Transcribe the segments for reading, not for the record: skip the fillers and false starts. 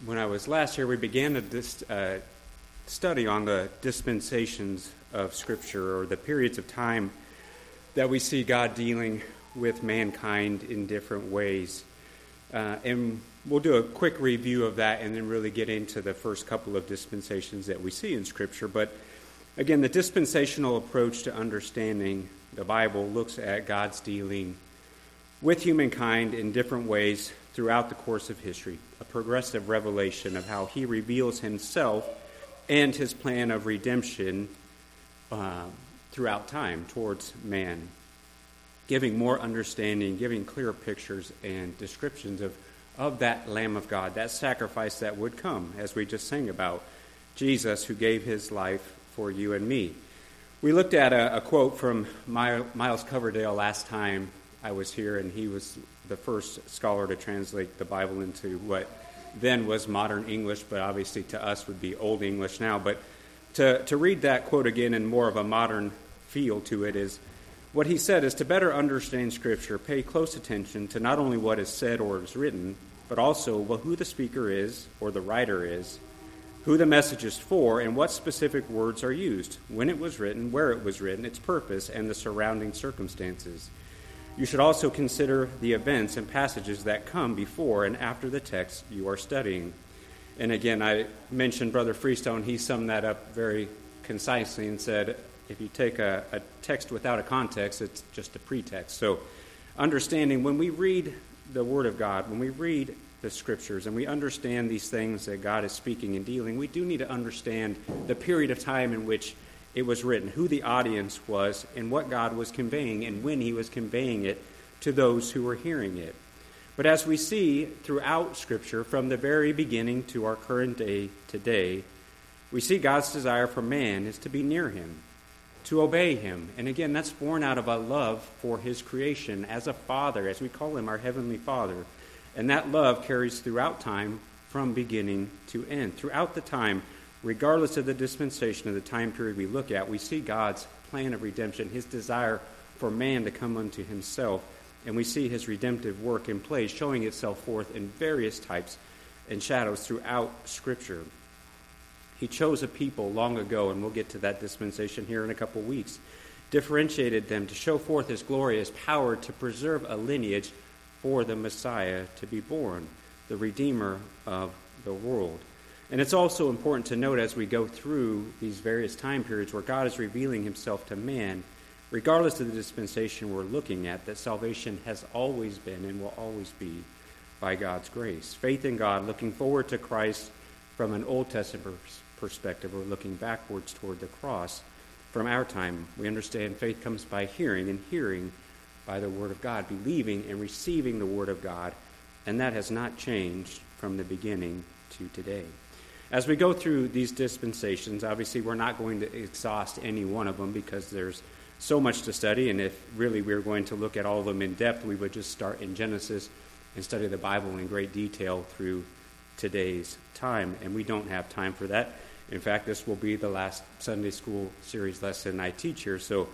when I was last here, we began a study on the dispensations of Scripture, or the periods of time that we see God dealing with mankind in different ways. And we'll do a quick review of that and then really get into the first couple of dispensations that we see in Scripture. But again, the dispensational approach to understanding the Bible looks at God's dealing with humankind in different ways throughout the course of history, a progressive revelation of how he reveals himself and his plan of redemption throughout time towards man, giving more understanding, giving clearer pictures and descriptions of that Lamb of God, that sacrifice that would come, as we just sang about, Jesus who gave his life for you and me. We looked at a quote from Miles Coverdale last time I was here, and he was the first scholar to translate the Bible into what then was modern English, but obviously to us would be Old English now. But to read that quote again in more of a modern feel to it is, what he said is, to better understand Scripture, pay close attention to not only what is said or is written, but also who the speaker is or the writer is, who the message is for, and what specific words are used, when it was written, where it was written, its purpose, and the surrounding circumstances. You should also consider the events and passages that come before and after the text you are studying. And again, I mentioned Brother Freestone. He summed that up very concisely and said, if you take a text without a context, it's just a pretext. So understanding when we read the Word of God, when we read the Scriptures, and we understand these things that God is speaking and dealing, we do need to understand the period of time in which it was written, who the audience was, and what God was conveying, and when he was conveying it to those who were hearing it. But as we see throughout Scripture, from the very beginning to our current day today, we see God's desire for man is to be near him, to obey him. And again, that's born out of a love for his creation as a father, as we call him our Heavenly Father. And that love carries throughout time from beginning to end. Throughout the time, regardless of the dispensation of the time period we look at, we see God's plan of redemption, his desire for man to come unto himself, and we see his redemptive work in place, showing itself forth in various types and shadows throughout Scripture. He chose a people long ago, and we'll get to that dispensation here in a couple weeks, differentiated them to show forth his glorious power to preserve a lineage for the Messiah to be born, the Redeemer of the world. And it's also important to note as we go through these various time periods where God is revealing himself to man, regardless of the dispensation we're looking at, that salvation has always been and will always be by God's grace. Faith in God, looking forward to Christ from an Old Testament perspective, or looking backwards toward the cross from our time. We understand faith comes by hearing, and hearing by the Word of God, believing and receiving the Word of God, and that has not changed from the beginning to today. As we go through these dispensations, obviously we're not going to exhaust any one of them because there's so much to study, and if really we were going to look at all of them in depth, we would just start in Genesis and study the Bible in great detail through today's time, and we don't have time for that. In fact, this will be the last Sunday school series lesson I teach here, so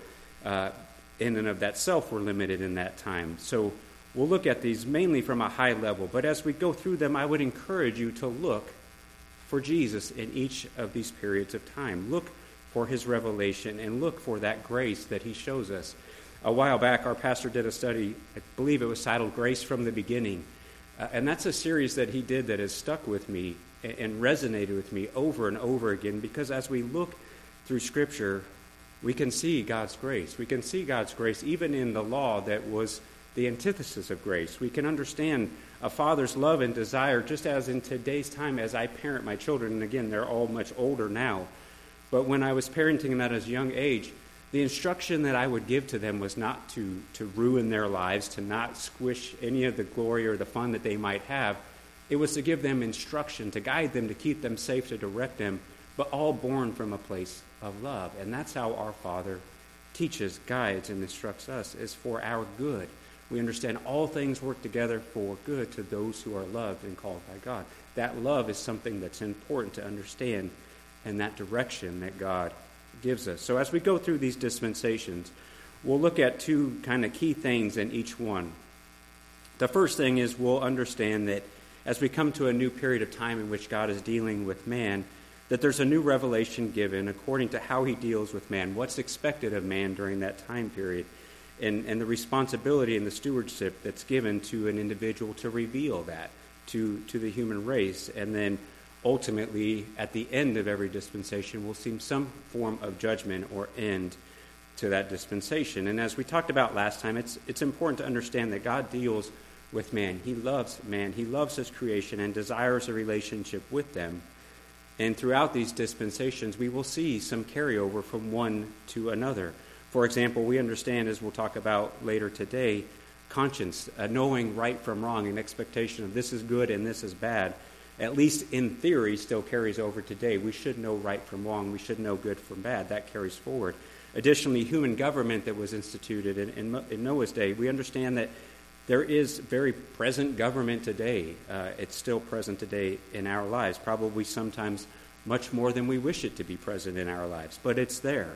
in and of that self, we're limited in that time. So we'll look at these mainly from a high level, but as we go through them, I would encourage you to look for Jesus in each of these periods of time. Look for his revelation and look for that grace that he shows us. A while back, our pastor did a study, I believe it was titled Grace from the Beginning, and that's a series that he did that has stuck with me and resonated with me over and over again, because as we look through Scripture, we can see God's grace. We can see God's grace even in the law that was the antithesis of grace. We can understand a father's love and desire, just as in today's time as I parent my children, and again, they're all much older now, but when I was parenting them at a young age, the instruction that I would give to them was not to ruin their lives, to not squish any of the glory or the fun that they might have. It was to give them instruction, to guide them, to keep them safe, to direct them, but all born from a place of love. And that's how our Father teaches, guides, and instructs us, is for our good. We understand all things work together for good to those who are loved and called by God. That love is something that's important to understand, and that direction that God gives us. So as we go through these dispensations, we'll look at two kind of key things in each one. The first thing is we'll understand that as we come to a new period of time in which God is dealing with man, that there's a new revelation given according to how he deals with man, what's expected of man during that time period, and the responsibility and the stewardship that's given to an individual to reveal that to the human race. And then ultimately, at the end of every dispensation, we'll see some form of judgment or end to that dispensation. And as we talked about last time, it's important to understand that God deals with man. He loves man. He loves his creation and desires a relationship with them. And throughout these dispensations, we will see some carryover from one to another. For example, we understand, as we'll talk about later today, conscience, knowing right from wrong, an expectation of this is good and this is bad, at least in theory, still carries over today. We should know right from wrong. We should know good from bad. That carries forward. Additionally, human government that was instituted in Noah's day, we understand that there is very present government today. It's still present today in our lives, probably sometimes much more than we wish it to be present in our lives, but it's there.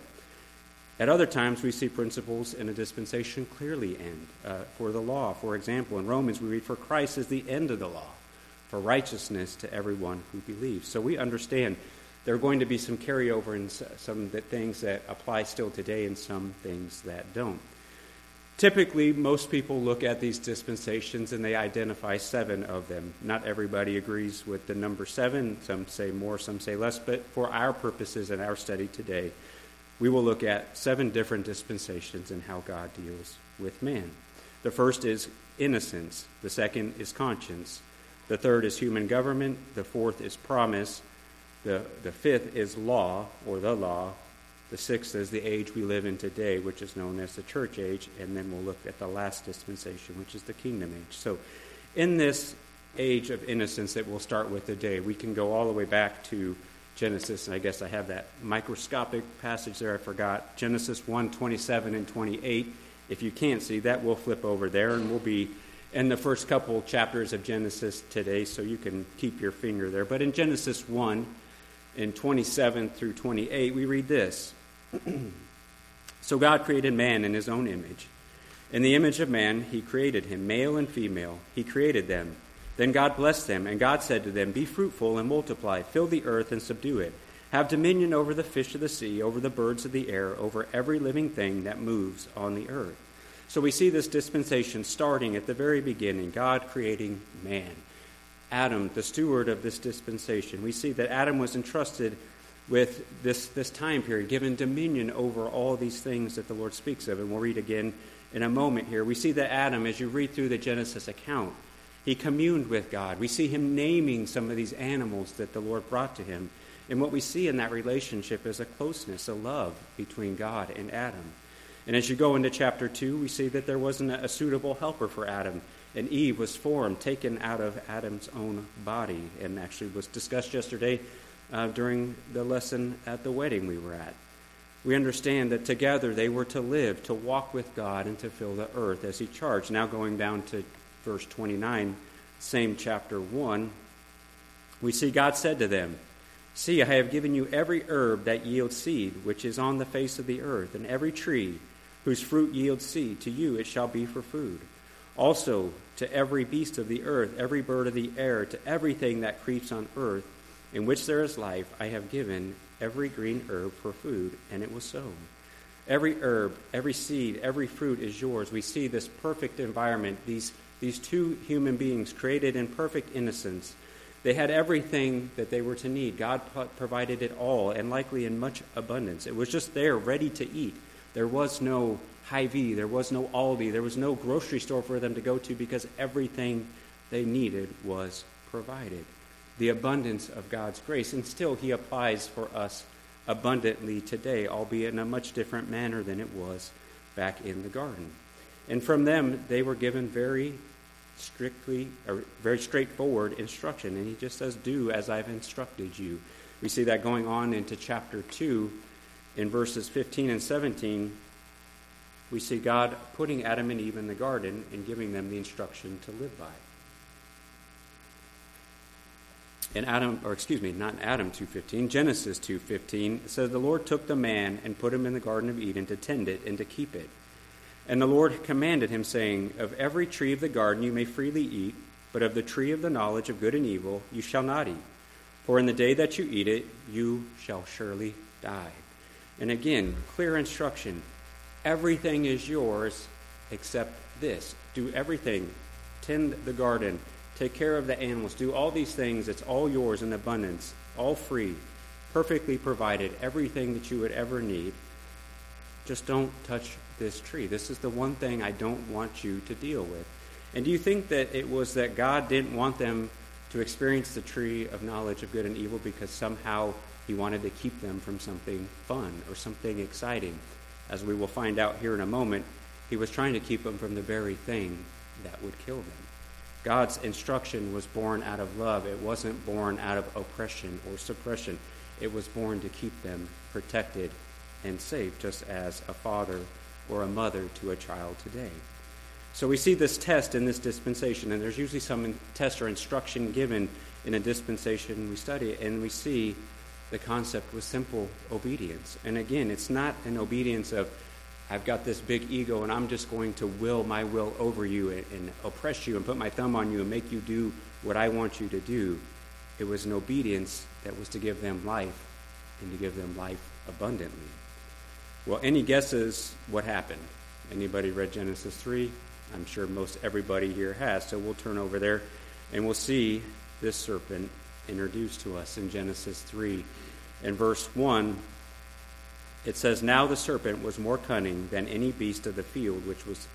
At other times, we see principles in a dispensation clearly end. For the law, for example, in Romans we read, "For Christ is the end of the law, for righteousness to everyone who believes." So we understand there are going to be some carryover in some things that apply still today and some things that don't. Typically, most people look at these dispensations and they identify 7 of them. Not everybody agrees with the number 7. Some say more, some say less. But for our purposes and our study today, we will look at 7 different dispensations and how God deals with man. The first is innocence. The second is conscience. The third is human government. The fourth is promise. The fifth is law, or the law. The sixth is the age we live in today, which is known as the church age. And then we'll look at the last dispensation, which is the kingdom age. So in this age of innocence that we'll start with today, we can go all the way back to Genesis, and I guess I have that microscopic passage there I forgot, Genesis 1, 27 and 28. If you can't see that, we'll flip over there, and we'll be in the first couple chapters of Genesis today, so you can keep your finger there. But in Genesis 1, in 27 through 28, we read this. So God created man in his own image. In the image of man, he created him, male and female. He created them. Then God blessed them, and God said to them, "Be fruitful and multiply, fill the earth and subdue it. Have dominion over the fish of the sea, over the birds of the air, over every living thing that moves on the earth." So we see this dispensation starting at the very beginning, God creating man. Adam, the steward of this dispensation. We see that Adam was entrusted with this time period, given dominion over all these things that the Lord speaks of. And we'll read again in a moment here. We see that Adam, as you read through the Genesis account, he communed with God. We see him naming some of these animals that the Lord brought to him. And what we see in that relationship is a closeness, a love between God and Adam. And as you go into chapter 2, we see that there wasn't a suitable helper for Adam. And Eve was formed, taken out of Adam's own body, and actually was discussed yesterday during the lesson at the wedding we were at. We understand that together they were to live, to walk with God, and to fill the earth as he charged. Now going down to verse 29, same chapter 1, we see God said to them, "See, I have given you every herb that yields seed, which is on the face of the earth, and every tree whose fruit yields seed. To you it shall be for food. Also to every beast of the earth, every bird of the air, to everything that creeps on earth, in which there is life, I have given every green herb for food." And it was so. Every herb, every seed, every fruit is yours. We see this perfect environment, these 2 human beings created in perfect innocence. They had everything that they were to need. God provided it all, and likely in much abundance. It was just there, ready to eat. There was no Hy-Vee, there was no Aldi, there was no grocery store for them to go to, because everything they needed was provided. The abundance of God's grace. And still he applies for us abundantly today, albeit in a much different manner than it was back in the garden. And from them, they were given very straightforward instruction. And he just says, "Do as I've instructed you." We see that going on into chapter 2 in verses 15 and 17. We see God putting Adam and Eve in the garden and giving them the instruction to live by. In not Adam 2:15, Genesis 2:15, it says, "The Lord took the man and put him in the Garden of Eden to tend it and to keep it. And the Lord commanded him, saying, Of every tree of the garden you may freely eat, but of the tree of the knowledge of good and evil you shall not eat. For in the day that you eat it, you shall surely die. And again, clear instruction. Everything is yours except this. Do everything. Tend the garden. Take care of the animals. Do all these things. It's all yours in abundance. All free. Perfectly provided. Everything that you would ever need. Just don't touch this tree. This is the one thing I don't want you to deal with. And do you think that it was that God didn't want them to experience the tree of knowledge of good and evil because somehow he wanted to keep them from something fun or something exciting? As we will find out here in a moment, he was trying to keep them from the very thing that would kill them. God's instruction was born out of love. It wasn't born out of oppression or suppression. It was born to keep them protected and safe, just as a father or a mother to a child today. So we see this test in this dispensation, and there's usually some test or instruction given in a dispensation we study it, and we see the concept was simple obedience. And again, it's not an obedience of, I've got this big ego and I'm just going to will my will over you and oppress you and put my thumb on you and make you do what I want you to do. It was an obedience that was to give them life and to give them life abundantly. Well, any guesses what happened? Anybody read Genesis 3? I'm sure most everybody here has, so we'll turn over there and we'll see this serpent introduced to us in Genesis 3. In verse 1, it says, "Now the serpent was more cunning than any beast of the field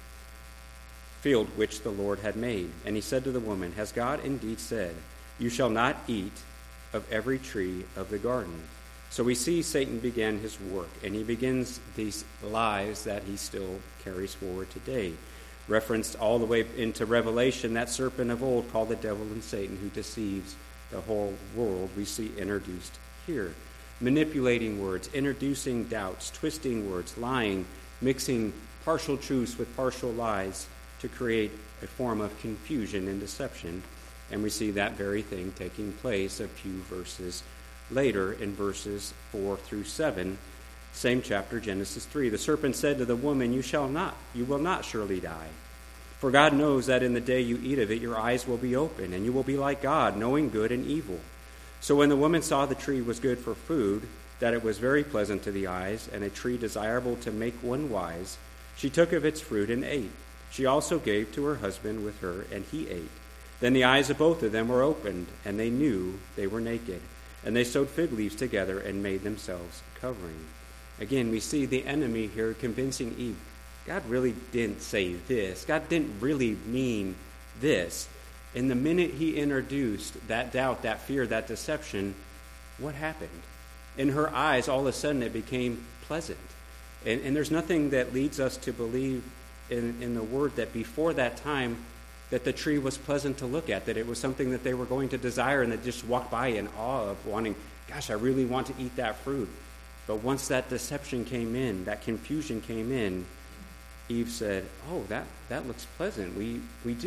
which the Lord had made. And he said to the woman, Has God indeed said, You shall not eat of every tree of the garden?" So we see Satan began his work, and he begins these lies that he still carries forward today. Referenced all the way into Revelation, that serpent of old called the devil and Satan, who deceives the whole world, we see introduced here. Manipulating words, introducing doubts, twisting words, lying, mixing partial truths with partial lies to create a form of confusion and deception. And we see that very thing taking place a few verses later in verses 4 through 7, same chapter, Genesis 3. "The serpent said to the woman, you will not surely die. For God knows that in the day you eat of it, your eyes will be open, and you will be like God, knowing good and evil. So when the woman saw the tree was good for food, that it was very pleasant to the eyes, and a tree desirable to make one wise, she took of its fruit and ate. She also gave to her husband with her, and he ate. Then the eyes of both of them were opened, and they knew they were naked. And they sewed fig leaves together and made themselves covering." Again, we see the enemy here convincing Eve, God really didn't say this. God didn't really mean this. And the minute he introduced that doubt, that fear, that deception, what happened? In her eyes, all of a sudden it became pleasant. And there's nothing that leads us to believe in the word that before that time that the tree was pleasant to look at, that it was something that they were going to desire and that just walked by in awe of wanting, gosh, I really want to eat that fruit. But once that deception came in, that confusion came in, Eve said, oh, that looks pleasant. We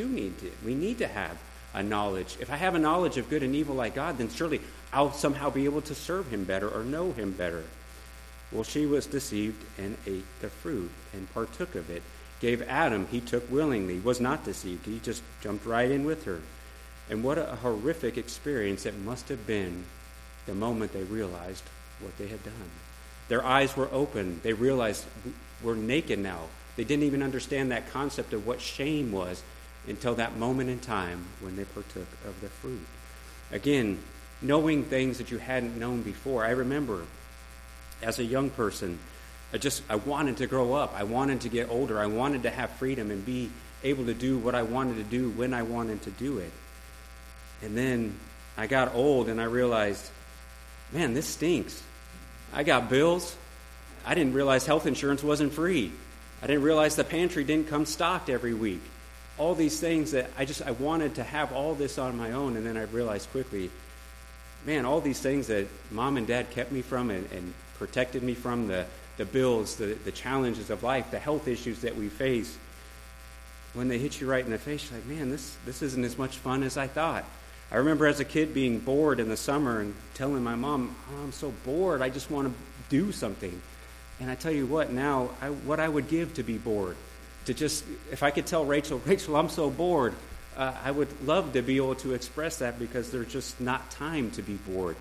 need to have a knowledge. If I have a knowledge of good and evil like God, then surely I'll somehow be able to serve him better or know him better. Well, she was deceived and ate the fruit and partook of it. Gave Adam, he took willingly, was not deceived. He just jumped right in with her. And what a horrific experience it must have been the moment they realized what they had done. Their eyes were open. They realized we're naked now. They didn't even understand that concept of what shame was until that moment in time when they partook of the fruit. Again, knowing things that you hadn't known before. I remember as a young person, I wanted to grow up. I wanted to get older. I wanted to have freedom and be able to do what I wanted to do when I wanted to do it. And then I got old and I realized, man, this stinks. I got bills. I didn't realize health insurance wasn't free. I didn't realize the pantry didn't come stocked every week. All these things that I wanted to have all this on my own, and then I realized quickly, man, all these things that mom and dad kept me from and protected me from, the bills, the challenges of life, the health issues that we face, when they hit you right in the face, you're like, man, this isn't as much fun as I thought. I remember as a kid being bored in the summer and telling my mom, oh, I'm so bored, I just want to do something. And I tell you what, now, what I would give to be bored. To just, if I could tell Rachel, I'm so bored, I would love to be able to express that because there's just not time to be bored.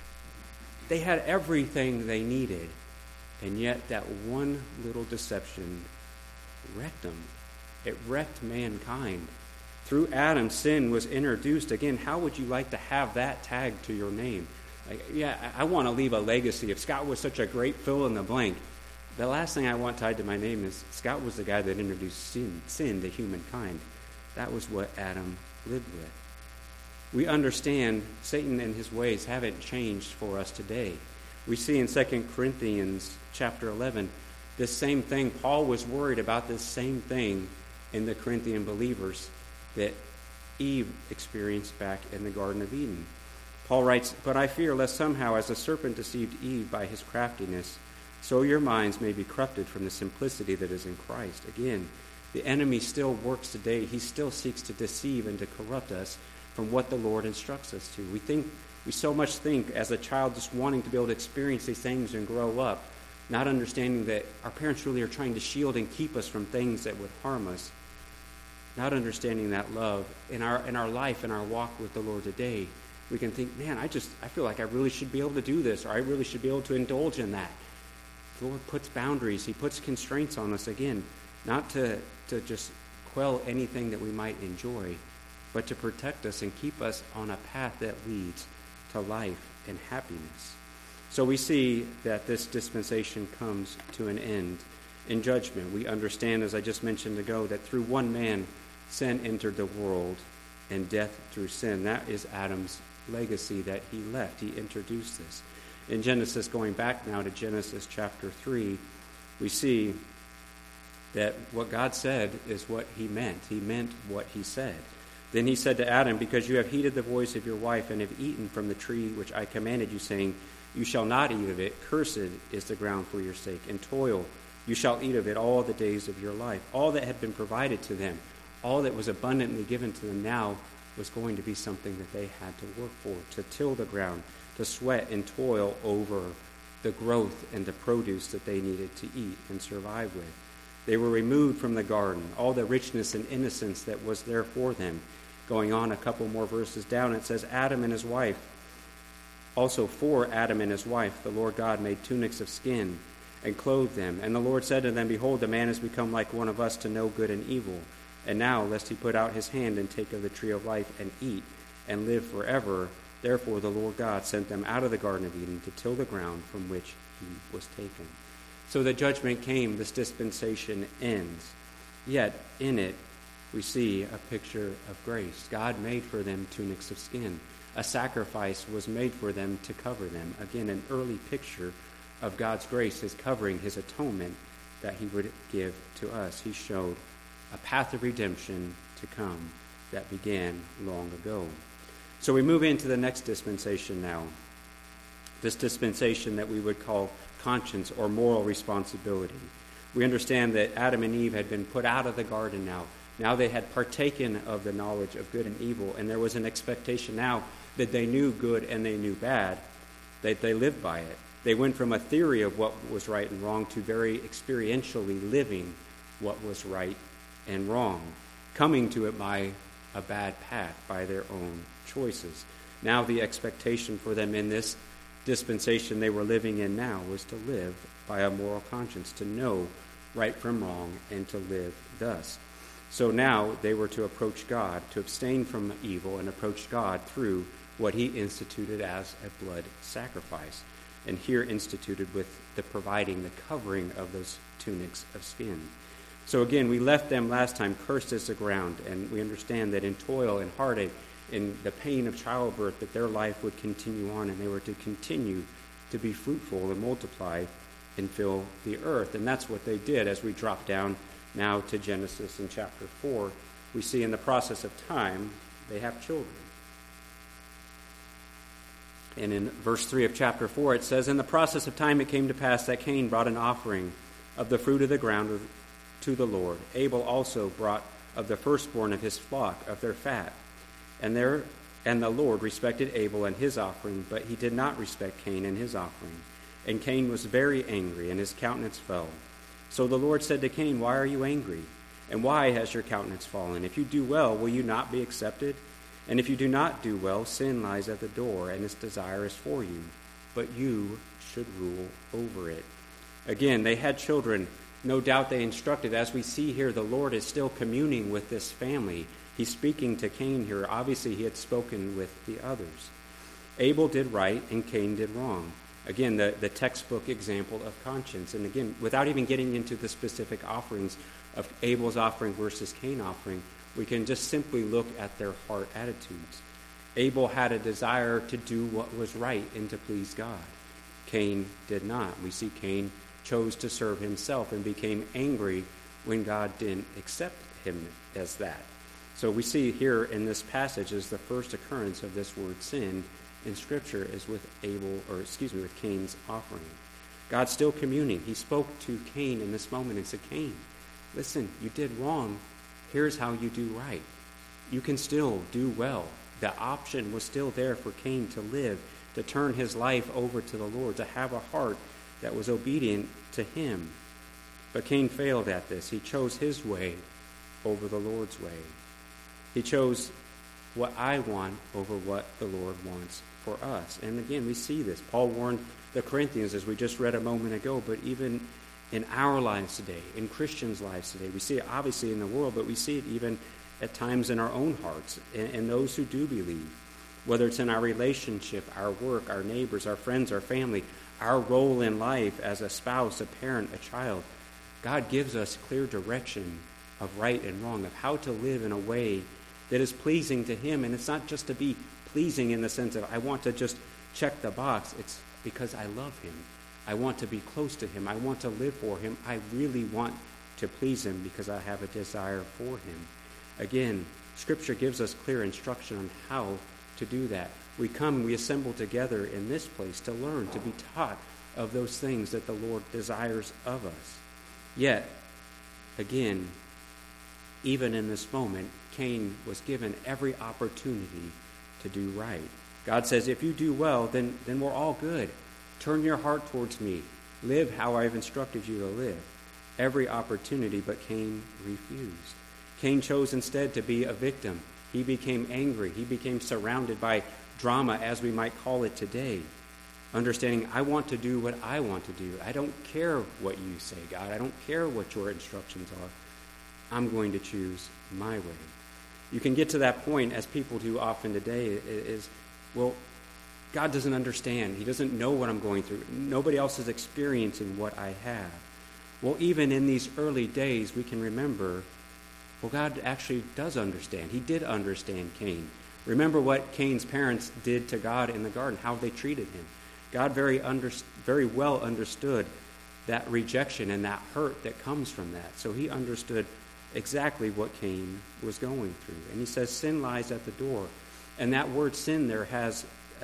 They had everything they needed, and yet that one little deception wrecked them. It wrecked mankind. Through Adam, sin was introduced. Again, how would you like to have that tagged to your name? I want to leave a legacy. If Scott was such a great fill in the blank, the last thing I want tied to my name is Scott was the guy that introduced sin to humankind. That was what Adam lived with. We understand Satan and his ways haven't changed for us today. We see in 2 Corinthians chapter 11, this same thing. Paul was worried about this same thing in the Corinthian believers that Eve experienced back in the Garden of Eden. Paul writes, "But I fear lest somehow, as the serpent deceived Eve by his craftiness, so your minds may be corrupted from the simplicity that is in Christ." Again, the enemy still works today. He still seeks to deceive and to corrupt us from what the Lord instructs us to. We so much think as a child just wanting to be able to experience these things and grow up, not understanding that our parents really are trying to shield and keep us from things that would harm us. Not understanding that love in our life, in our walk with the Lord today, we can think, man, I feel like I really should be able to do this, or I really should be able to indulge in that. The Lord puts boundaries. He puts constraints on us, again, not to just quell anything that we might enjoy, but to protect us and keep us on a path that leads to life and happiness. So we see that this dispensation comes to an end in judgment. We understand, as I just mentioned ago, that through one man, sin entered the world, and death through sin. That is Adam's legacy that he left. He introduced this. In Genesis, going back now to Genesis chapter 3, we see that what God said is what he meant. He meant what he said. Then he said to Adam, "Because you have heeded the voice of your wife and have eaten from the tree which I commanded you, saying, you shall not eat of it. Cursed is the ground for your sake. In toil you shall eat of it all the days of your life." All that had been provided to them, all that was abundantly given to them now was going to be something that they had to work for, to till the ground, to sweat and toil over the growth and the produce that they needed to eat and survive with. They were removed from the garden, all the richness and innocence that was there for them. Going on a couple more verses down, it says, Adam and his wife, also for Adam and his wife, the Lord God made tunics of skin and clothed them. And the Lord said to them, "Behold, the man has become like one of us to know good and evil. And now, lest he put out his hand and take of the tree of life and eat and live forever, therefore the Lord God sent them out of the Garden of Eden to till the ground from which he was taken." So the judgment came, this dispensation ends. Yet in it we see a picture of grace. God made for them tunics of skin. A sacrifice was made for them to cover them. Again, an early picture of God's grace, his covering, his atonement that he would give to us. He showed a path of redemption to come that began long ago. So we move into the next dispensation now. This dispensation that we would call conscience or moral responsibility. We understand that Adam and Eve had been put out of the garden now. Now they had partaken of the knowledge of good and evil, and there was an expectation now that they knew good and they knew bad, that they lived by it. They went from a theory of what was right and wrong to very experientially living what was right and wrong, coming to it by a bad path, by their own choices. Now the expectation for them in this dispensation they were living in now was to live by a moral conscience, to know right from wrong, and to live thus. So now they were to approach God, to abstain from evil and approach God through what he instituted as a blood sacrifice, and here instituted with the providing the covering of those tunics of skin. So again, we left them last time cursed as the ground, and we understand that in toil and heartache, in the pain of childbirth, that their life would continue on, and they were to continue to be fruitful and multiply and fill the earth. And that's what they did. As we drop down now to Genesis in chapter 4, we see in the process of time, they have children. And in verse 3 of chapter 4, it says, "In the process of time it came to pass that Cain brought an offering of the fruit of the ground to the Lord. Abel also brought of the firstborn of his flock, of their fat. And the Lord respected Abel and his offering, but he did not respect Cain and his offering. And Cain was very angry, and his countenance fell. So the Lord said to Cain, 'Why are you angry? And why has your countenance fallen? If you do well, will you not be accepted? And if you do not do well, sin lies at the door, and its desire is for you, but you should rule over it. Again, they had children. No doubt they instructed. As we see here, the Lord is still communing with this family. He's speaking to Cain here. Obviously, he had spoken with the others. Abel did right, and Cain did wrong. Again, the textbook example of conscience. And again, without even getting into the specific offerings of Abel's offering versus Cain's offering, we can just simply look at their heart attitudes. Abel had a desire to do what was right and to please God. Cain did not. We see Cain chose to serve himself and became angry when God didn't accept him as that. So we see here in this passage is the first occurrence of this word sin in Scripture is with with Cain's offering. God's still communing. He spoke to Cain in this moment and said, Cain, listen, you did wrong. Here's how you do right. You can still do well. The option was still there for Cain to live, to turn his life over to the Lord, to have a heart that was obedient to him. But Cain failed at this. He chose his way over the Lord's way. He chose what I want over what the Lord wants for us. And again, we see this. Paul warned the Corinthians, as we just read a moment ago, but even in our lives today, in Christians' lives today, we see it obviously in the world, but we see it even at times in our own hearts, and those who do believe, whether it's in our relationship, our work, our neighbors, our friends, our family, our role in life as a spouse, a parent, a child. God gives us clear direction of right and wrong, of how to live in a way that is pleasing to Him. And it's not just to be pleasing in the sense of I want to just check the box. It's because I love Him. I want to be close to Him. I want to live for Him. I really want to please Him because I have a desire for Him. Again, Scripture gives us clear instruction on how to do that. We come, we assemble together in this place to learn, to be taught of those things that the Lord desires of us. Yet, again, even in this moment, Cain was given every opportunity to do right. God says, if you do well, then we're all good. Turn your heart towards me. Live how I've instructed you to live. Every opportunity, but Cain refused. Cain chose instead to be a victim. He became angry. He became surrounded by drama, as we might call it today. Understanding, I want to do what I want to do. I don't care what you say, God. I don't care what your instructions are. I'm going to choose my way. You can get to that point, as people do often today, is, well, God doesn't understand. He doesn't know what I'm going through. Nobody else is experiencing what I have. Well, even in these early days, we can remember, well, God actually does understand. He did understand Cain. Remember what Cain's parents did to God in the garden, how they treated him. God very well understood that rejection and that hurt that comes from that. So He understood exactly what Cain was going through. And He says sin lies at the door. And that word sin there has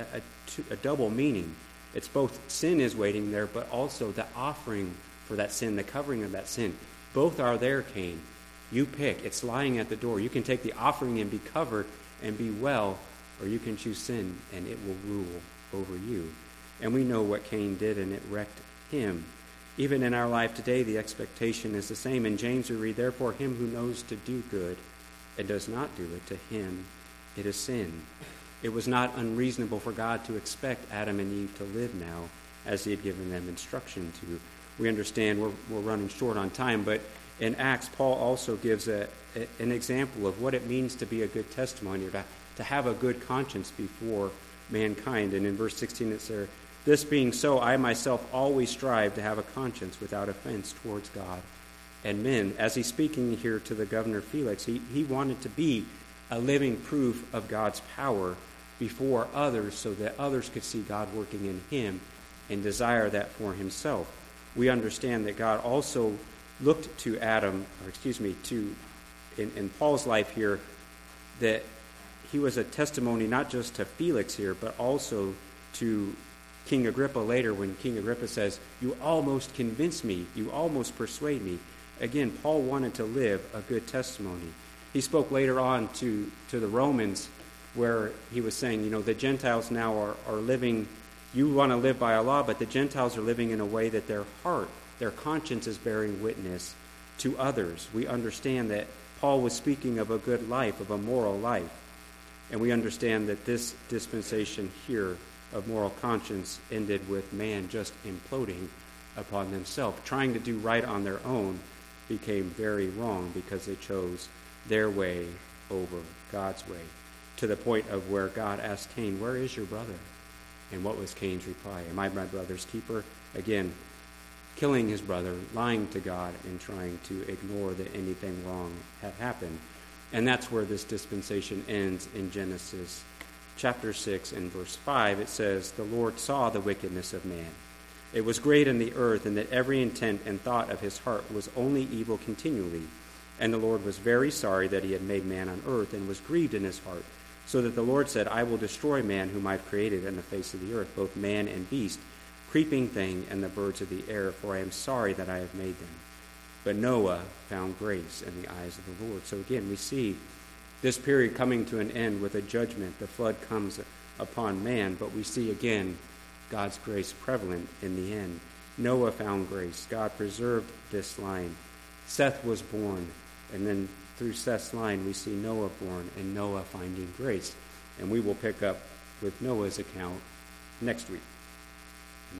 a double meaning. It's both sin is waiting there, but also the offering for that sin, the covering of that sin. Both are there, Cain. You pick. It's lying at the door. You can take the offering and be covered and be well, or you can choose sin and it will rule over you. And we know what Cain did, and it wrecked him. Even in our life today, the expectation is the same. In James we read, therefore him who knows to do good and does not do it, to him it is sin. It was not unreasonable for God to expect Adam and Eve to live now as He had given them instruction to. We understand we're running short on time, but in Acts, Paul also gives an example of what it means to be a good testimony, to have a good conscience before mankind. And in verse 16 it says, this being so, I myself always strive to have a conscience without offense towards God and men. As he's speaking here to the governor Felix, he wanted to be a living proof of God's power before others so that others could see God working in him and desire that for himself. We understand that God also looked to in Paul's life here, that he was a testimony not just to Felix here, but also to King Agrippa later, when King Agrippa says, you almost convinced me, you almost persuade me. Again, Paul wanted to live a good testimony. He spoke later on to the Romans, where he was saying, the Gentiles now are living, you want to live by a law, but the Gentiles are living in a way that their heart, their conscience is bearing witness to others. We understand that Paul was speaking of a good life, of a moral life. And we understand that this dispensation here of moral conscience ended with man just imploding upon themselves. Trying to do right on their own became very wrong because they chose their way over God's way, to the point of where God asked Cain, "Where is your brother?" And what was Cain's reply? "Am I my brother's keeper?" Again, killing his brother, lying to God, and trying to ignore that anything wrong had happened. And that's where this dispensation ends in Genesis chapter 6 and verse 5. It says, "The Lord saw the wickedness of man. It was great in the earth, and that every intent and thought of his heart was only evil continually. And the Lord was very sorry that he had made man on earth, and was grieved in his heart. So that the Lord said, I will destroy man whom I have created in the face of the earth, both man and beast, creeping thing, and the birds of the air, for I am sorry that I have made them. But Noah found grace in the eyes of the Lord." So again, we see this period coming to an end with a judgment. The flood comes upon man, but we see again God's grace prevalent in the end. Noah found grace. God preserved this line. Seth was born, and then through Seth's line we see Noah born, and Noah finding grace. And we will pick up with Noah's account next week.